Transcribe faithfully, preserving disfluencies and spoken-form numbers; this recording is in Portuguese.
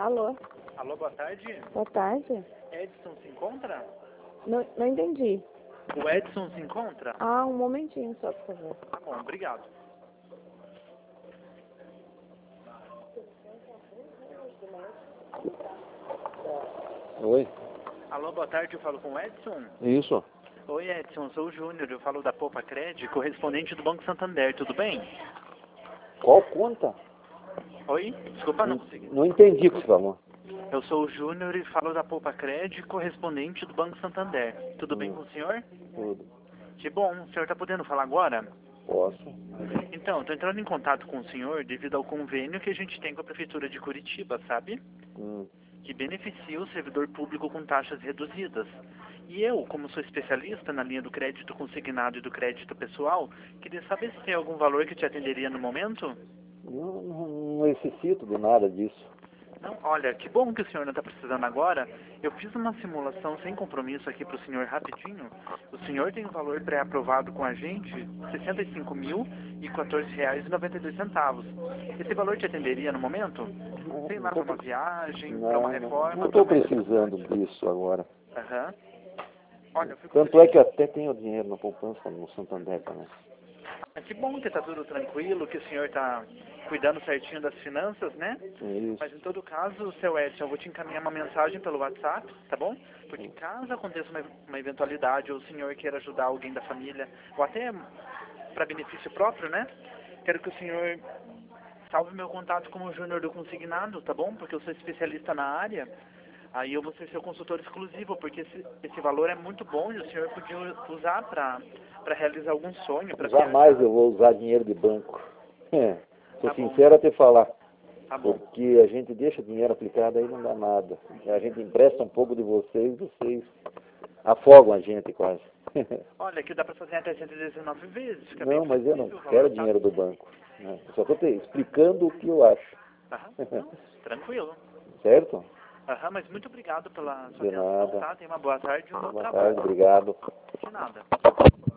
Alô? Alô, boa tarde. Boa tarde. Edson se encontra? Não, não entendi. O Edson se encontra? Ah, um momentinho só, por favor. Tá bom, obrigado. Oi, Alô, boa tarde, eu falo com o Edson? isso. Oi, Edson, eu sou o Júnior, eu falo da Poupa Cred, correspondente do Banco Santander, tudo bem? Qual conta? Oi? Desculpa, não Não, consegui. não entendi o que você falou. Eu sou o Júnior e falo da Poupa Cred, correspondente do Banco Santander. Tudo bem Hum. com o senhor? Tudo. Que bom, o senhor está podendo falar agora? Posso? Então, estou entrando em contato com o senhor devido ao convênio que a gente tem com a Prefeitura de Curitiba, sabe? Hum. Que beneficia o servidor público com taxas reduzidas. E eu, como sou especialista na linha do crédito consignado e do crédito pessoal, queria saber se tem algum valor que te atenderia no momento? Não, não, não necessito de nada disso. Não, olha, que bom que o senhor não está precisando agora. Eu fiz uma simulação sem compromisso aqui para o senhor rapidinho. O senhor tem um valor pré-aprovado com a gente, sessenta e cinco mil e quatorze reais e noventa e dois centavos. Esse valor te atenderia no momento? Não, Sei não lá, tô, para uma viagem, não, para uma não, reforma? não estou pra uma precisando necessidade? disso agora. Aham. Olha, eu fico Tanto é que eu até tenho dinheiro na poupança no Santander também. Ah, que bom que está tudo tranquilo, que o senhor está cuidando certinho das finanças, né? Isso. Mas em todo caso, seu Edson, eu vou te encaminhar uma mensagem pelo WhatsApp, tá bom? Porque caso aconteça uma, uma eventualidade ou o senhor queira ajudar alguém da família, ou até para benefício próprio, né? Quero que o senhor salve meu contato como o Júnior do Consignado, tá bom? Porque eu sou especialista na área. Aí eu vou ser seu consultor exclusivo, porque esse, esse valor é muito bom e o senhor podia usar para para realizar algum sonho, para Jamais eu vou usar dinheiro de banco. É, sou Tá bom. sincero até falar. Tá bom. Porque a gente deixa dinheiro aplicado aí não dá nada. A gente empresta um pouco de vocês, vocês afogam a gente quase. Olha, que dá para fazer até cento e dezenove vezes. Fica Não, bem mas eu não flexível o quero valor, tá? dinheiro do banco. Né? Eu só estou te explicando o que eu acho. Aham, não, tranquilo. Certo? Aham, mas muito obrigado pela sua De atenção, nada. tá? Tenha uma boa tarde e um bom Boa trabalho. tarde, obrigado. De nada.